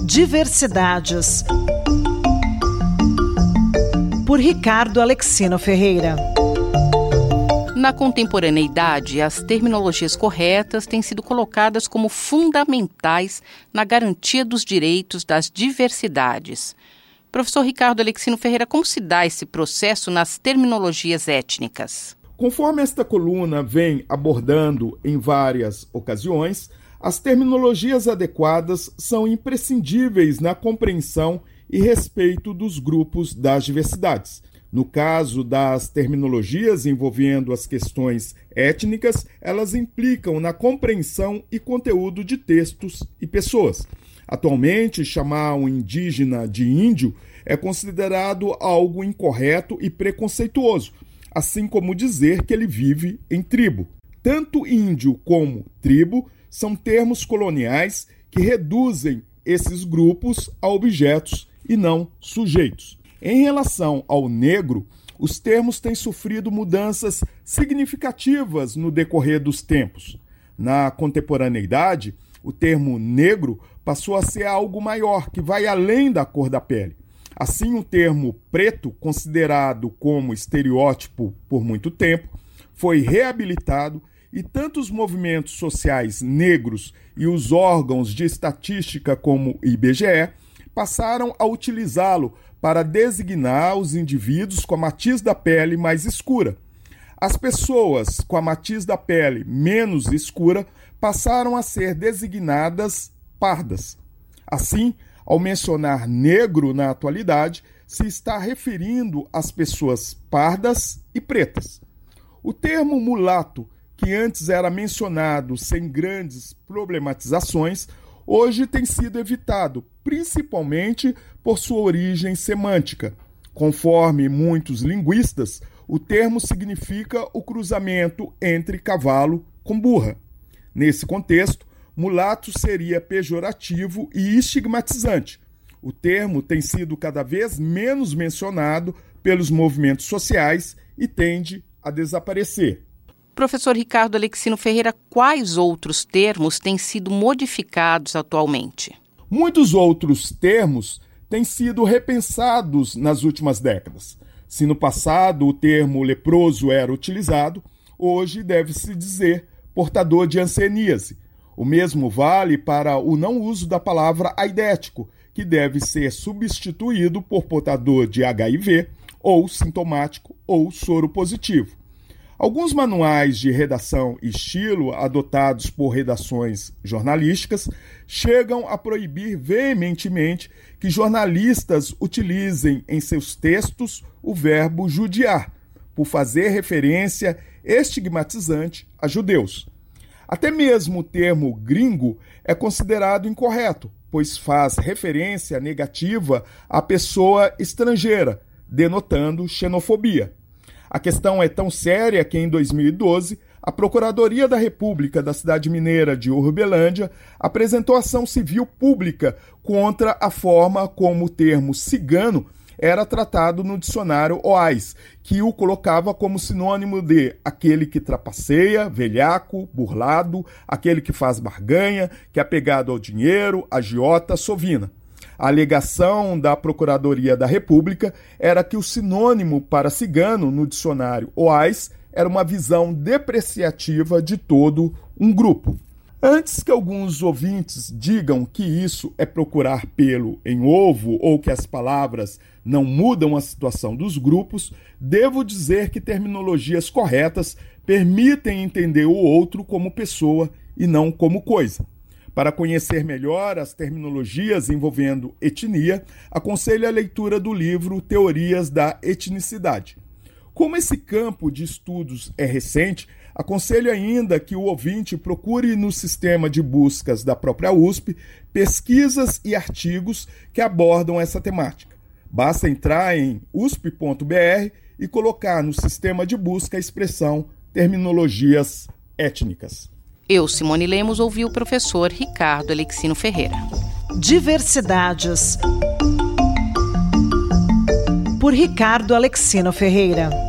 Diversidades, por Ricardo Alexino Ferreira. Na contemporaneidade, as terminologias corretas têm sido colocadas como fundamentais na garantia dos direitos das diversidades. Professor Ricardo Alexino Ferreira, como se dá esse processo nas terminologias étnicas? Conforme esta coluna vem abordando em várias ocasiões, as terminologias adequadas são imprescindíveis na compreensão e respeito dos grupos das diversidades. No caso das terminologias envolvendo as questões étnicas, elas implicam na compreensão e conteúdo de textos e pessoas. Atualmente, chamar um indígena de índio é considerado algo incorreto e preconceituoso, assim como dizer que ele vive em tribo. Tanto índio como tribo são termos coloniais que reduzem esses grupos a objetos e não sujeitos. Em relação ao negro, os termos têm sofrido mudanças significativas no decorrer dos tempos. Na contemporaneidade, o termo negro passou a ser algo maior, que vai além da cor da pele. Assim, o termo preto, considerado como estereótipo por muito tempo, foi reabilitado e tanto os movimentos sociais negros e os órgãos de estatística como o IBGE passaram a utilizá-lo para designar os indivíduos com a matiz da pele mais escura. As pessoas com a matiz da pele menos escura passaram a ser designadas pardas. Assim, ao mencionar negro na atualidade, se está referindo às pessoas pardas e pretas. O termo mulato, que antes era mencionado sem grandes problematizações, hoje tem sido evitado, principalmente por sua origem semântica. Conforme muitos linguistas, o termo significa o cruzamento entre cavalo com burra. Nesse contexto, mulato seria pejorativo e estigmatizante. O termo tem sido cada vez menos mencionado pelos movimentos sociais e tende a desaparecer. Professor Ricardo Alexino Ferreira, quais outros termos têm sido modificados atualmente? Muitos outros termos têm sido repensados nas últimas décadas. Se no passado o termo leproso era utilizado, hoje deve-se dizer portador de hanseníase. O mesmo vale para o não uso da palavra aidético, que deve ser substituído por portador de HIV, ou sintomático, ou soro positivo. Alguns manuais de redação e estilo, adotados por redações jornalísticas, chegam a proibir veementemente que jornalistas utilizem em seus textos o verbo judiar, por fazer referência estigmatizante a judeus. Até mesmo o termo gringo é considerado incorreto, pois faz referência negativa à pessoa estrangeira, denotando xenofobia. A questão é tão séria que, em 2012, a Procuradoria da República da cidade mineira de Urbelândia apresentou ação civil pública contra a forma como o termo cigano era tratado no dicionário OAS, que o colocava como sinônimo de aquele que trapaceia, velhaco, burlado, aquele que faz barganha, que é apegado ao dinheiro, agiota, sovina. A alegação da Procuradoria da República era que o sinônimo para cigano no dicionário OAS era uma visão depreciativa de todo um grupo. Antes que alguns ouvintes digam que isso é procurar pelo em ovo ou que as palavras não mudam a situação dos grupos, devo dizer que terminologias corretas permitem entender o outro como pessoa e não como coisa. Para conhecer melhor as terminologias envolvendo etnia, aconselho a leitura do livro Teorias da Etnicidade. Como esse campo de estudos é recente, aconselho ainda que o ouvinte procure no sistema de buscas da própria USP pesquisas e artigos que abordam essa temática. Basta entrar em usp.br e colocar no sistema de busca a expressão terminologias étnicas. Eu, Simone Lemos, ouvi o professor Ricardo Alexino Ferreira. Diversidades, por Ricardo Alexino Ferreira.